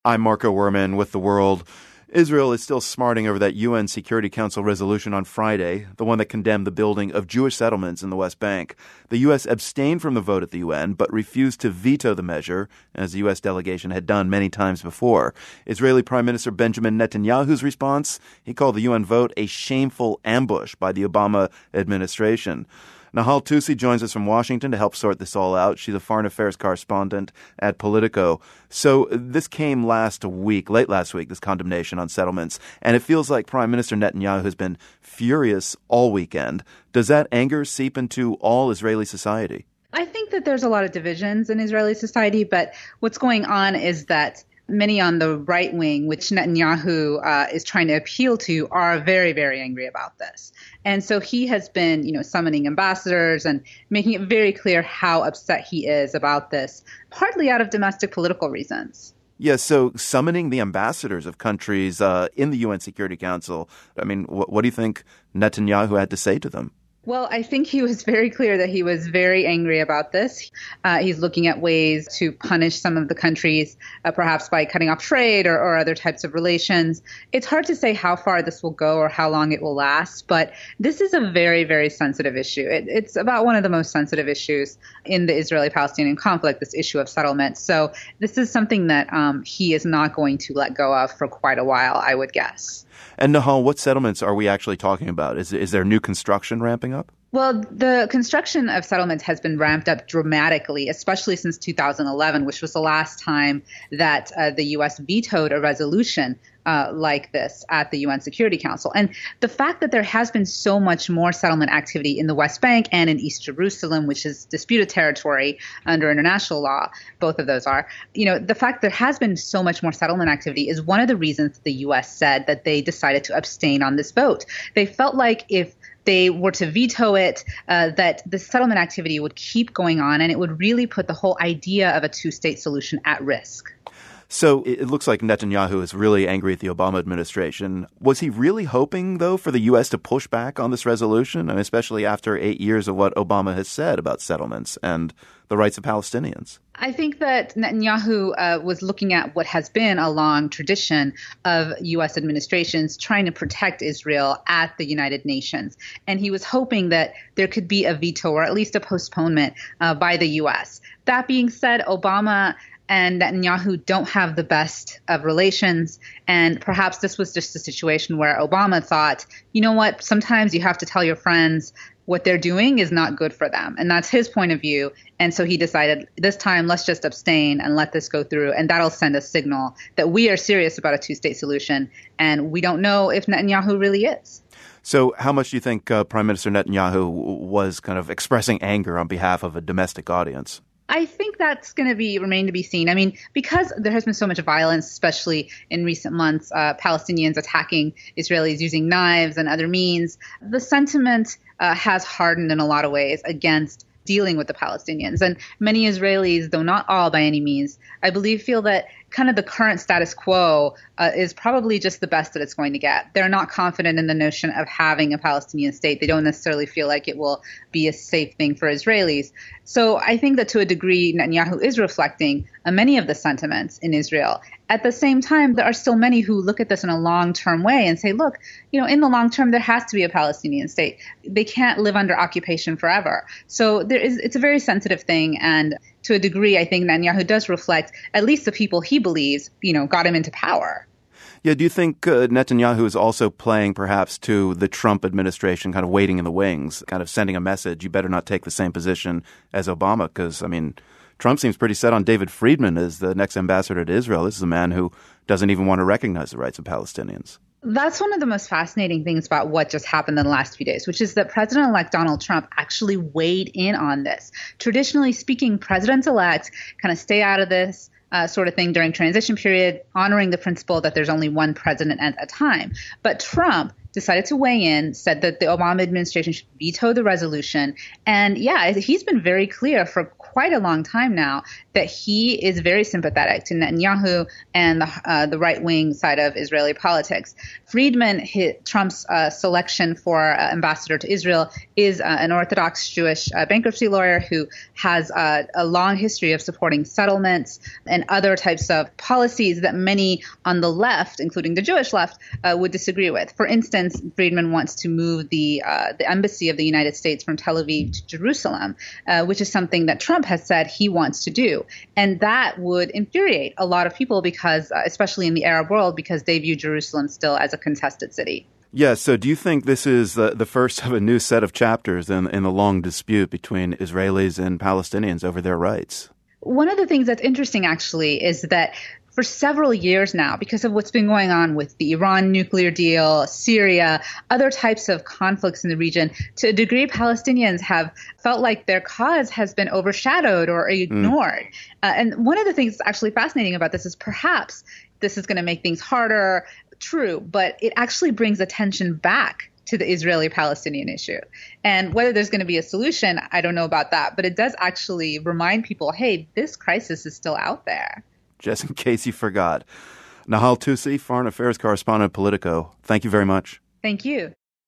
I'm Marco Werman with The World. Israel is still smarting over that UN Security Council resolution on Friday, the one that condemned the building of Jewish settlements in the West Bank. The U.S. abstained from the vote at the UN, but refused to veto the measure, as the U.S. delegation had done many times before. Israeli Prime Minister Benjamin Netanyahu's response? He called the UN vote a shameful ambush by the Obama administration. Nahal Tusi joins us from Washington to help sort this all out. She's a foreign affairs correspondent at Politico. So this came late last week, this condemnation on settlements, and it feels like Prime Minister Netanyahu has been furious all weekend. Does that anger seep into all Israeli society? I think that there's a lot of divisions in Israeli society, but what's going on is that many on the right wing, which Netanyahu is trying to appeal to, are very, very angry about this. And so he has been, summoning ambassadors and making it very clear how upset he is about this, partly out of domestic political reasons. Yeah, so summoning the ambassadors of countries in the UN Security Council, what do you think Netanyahu had to say to them? Well, I think he was very clear that he was very angry about this. He's looking at ways to punish some of the countries, perhaps by cutting off trade or other types of relations. It's hard to say how far this will go or how long it will last, but this is a very, very sensitive issue. It's about one of the most sensitive issues in the Israeli-Palestinian conflict, this issue of settlement. So this is something that he is not going to let go of for quite a while, I would guess. And Nahal, what settlements are we actually talking about? Is there new construction ramping up? Well, the construction of settlements has been ramped up dramatically, especially since 2011, which was the last time that the U.S. vetoed a resolution like this at the UN Security Council. And the fact that there has been so much more settlement activity in the West Bank and in East Jerusalem, which is disputed territory under international law, both of those are, the fact there has been so much more settlement activity is one of the reasons the U.S. said that they decided to abstain on this vote. They felt like if they were to veto it, that the settlement activity would keep going on, and it would really put the whole idea of a two-state solution at risk. So it looks like Netanyahu is really angry at the Obama administration. Was he really hoping, though, for the U.S. to push back on this resolution, especially after 8 years of what Obama has said about settlements and the rights of Palestinians? I think that Netanyahu was looking at what has been a long tradition of U.S. administrations trying to protect Israel at the United Nations. And he was hoping that there could be a veto or at least a postponement by the U.S. That being said, Obama and Netanyahu don't have the best of relations. And perhaps this was just a situation where Obama thought, you know what, sometimes you have to tell your friends what they're doing is not good for them. And that's his point of view. And so he decided this time, let's just abstain and let this go through. And that'll send a signal that we are serious about a two-state solution. And we don't know if Netanyahu really is. So how much do you think Prime Minister Netanyahu was kind of expressing anger on behalf of a domestic audience? I think that's going to remain to be seen. Because there has been so much violence, especially in recent months, Palestinians attacking Israelis using knives and other means, the sentiment has hardened in a lot of ways against dealing with the Palestinians. And many Israelis, though not all by any means, I believe feel that kind of the current status quo is probably just the best that it's going to get. They're not confident in the notion of having a Palestinian state. They don't necessarily feel like it will be a safe thing for Israelis. So I think that to a degree, Netanyahu is reflecting many of the sentiments in Israel. At the same time, there are still many who look at this in a long-term way and say, look, in the long term, there has to be a Palestinian state. They can't live under occupation forever. So it's a very sensitive thing. And to a degree, I think Netanyahu does reflect at least the people he believes, got him into power. Yeah, do you think Netanyahu is also playing perhaps to the Trump administration, kind of waiting in the wings, kind of sending a message, you better not take the same position as Obama? Because, Trump seems pretty set on David Friedman as the next ambassador to Israel. This is a man who doesn't even want to recognize the rights of Palestinians. That's one of the most fascinating things about what just happened in the last few days, which is that President-elect Donald Trump actually weighed in on this. Traditionally speaking, presidents-elect kind of stay out of this sort of thing during transition period, honoring the principle that there's only one president at a time. But Trump decided to weigh in, said that the Obama administration should veto the resolution. And yeah, he's been very clear for quite a long time now that he is very sympathetic to Netanyahu and the right-wing side of Israeli politics. Friedman, Trump's selection for ambassador to Israel, is an Orthodox Jewish bankruptcy lawyer who has a long history of supporting settlements and other types of policies that many on the left, including the Jewish left, would disagree with. For instance, Friedman wants to move the embassy of the United States from Tel Aviv to Jerusalem, which is something that Trump has said he wants to do. And that would infuriate a lot of people because, especially in the Arab world, because they view Jerusalem still as a contested city. Yeah, so do you think this is the first of a new set of chapters in the long dispute between Israelis and Palestinians over their rights? One of the things that's interesting, actually, is that for several years now, because of what's been going on with the Iran nuclear deal, Syria, other types of conflicts in the region, to a degree, Palestinians have felt like their cause has been overshadowed or ignored. And one of the things that's actually fascinating about this is perhaps this is going to make things harder, true, but it actually brings attention back to the Israeli-Palestinian issue. And whether there's going to be a solution, I don't know about that, but it does actually remind people, hey, this crisis is still out there. Just in case you forgot. Nahal Tusi, Foreign Affairs Correspondent, Politico. Thank you very much. Thank you.